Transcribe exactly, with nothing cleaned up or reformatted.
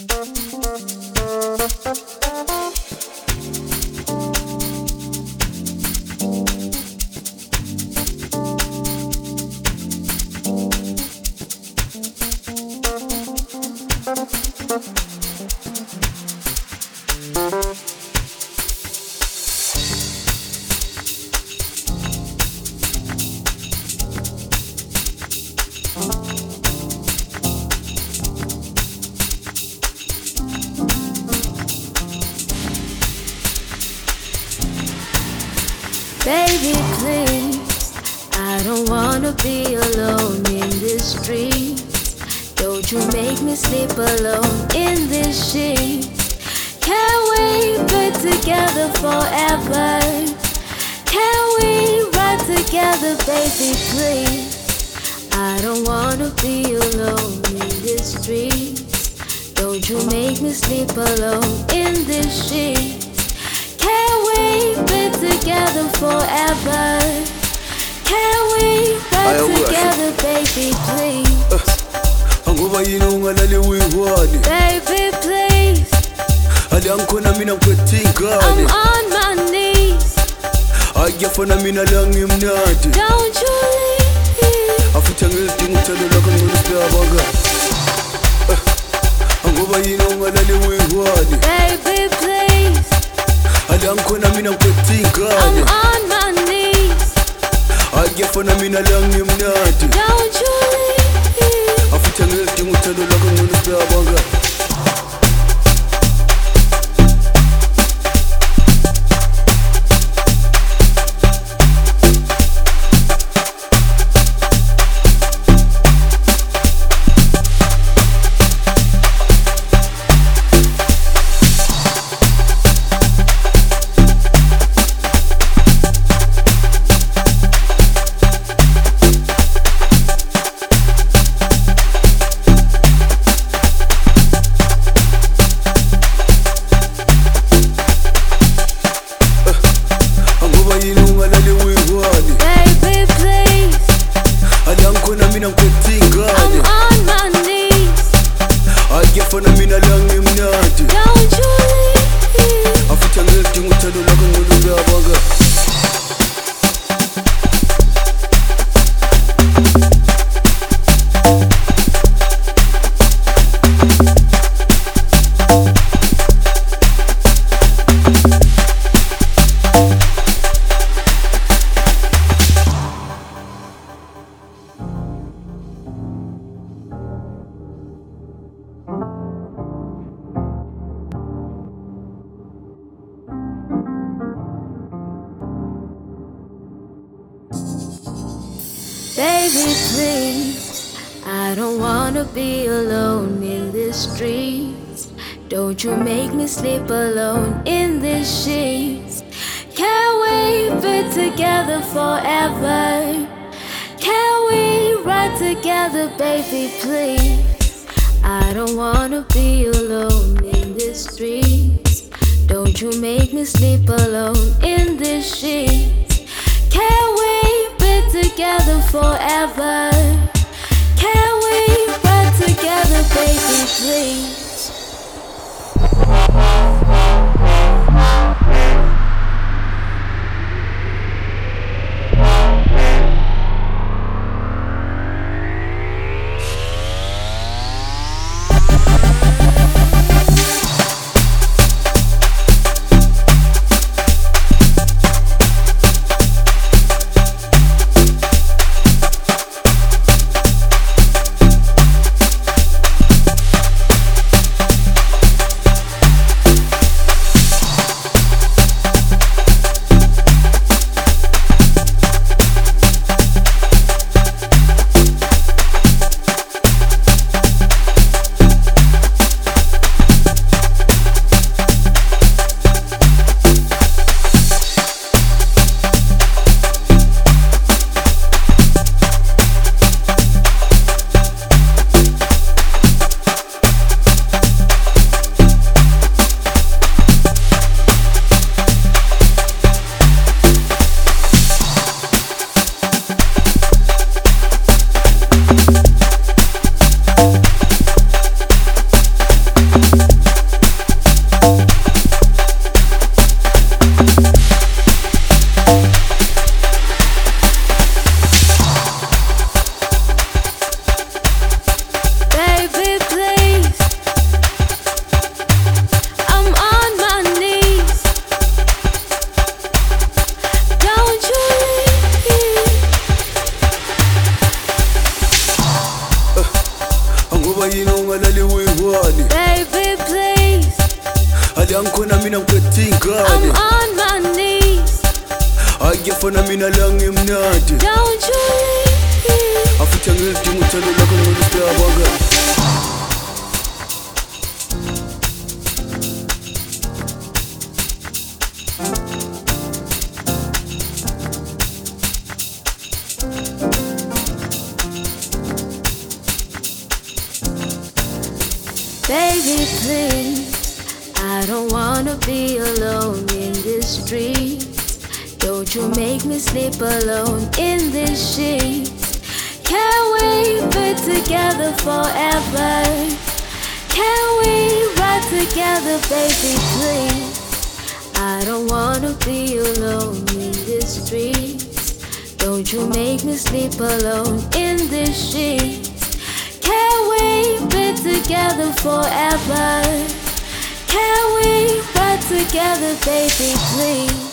Baby, please, I don't wanna be alone in this street. Don't you make me sleep alone in this sheet. Can we be together forever? Can we ride together, baby, please? I don't wanna be alone in this street. Don't you make me sleep alone in this sheet. Can we be together forever? Can we ride together, baby, please? Angoba yini ungalali uyihwali Baby, please. Ali angikhona mina ngikwetingane I'm on my knees. Akuyafana mina la ngimnandi Don't you leave. Afuthi angilidinga uthando lwakho ngolisipheka Angoba yini ungalali uyihwali Baby, please. Ali angikhona mina ngikwetingane I'm on my knees. Akuyafana mina la ngimnandi Don't you leave. Afuthi angilidinga uthando lwakho ngolisipheka Baby, please, I don't wanna be alone in the streets. Don't you make me sleep alone in the sheets. Can we be together forever? Can we ride together, baby, please? I don't wanna be alone in the streets. Don't you make me sleep alone in the sheets. Can we be together forever? Can we ride together, baby, please? ala ngikhona mina ngiphethe I'm ingane on my knees. akuyafana mina la ngimnandi Don't you leave. afuthi angilidinga uthando lakho ngolubaba Baby, please, I don't wanna be alone in this street. Don't you make me sleep alone in this sheet. Can we be together forever? Can we ride together, baby, please? I don't wanna be alone in this street. Don't you make me sleep alone in this sheet. Can we be together forever? Can we ride together, baby, please?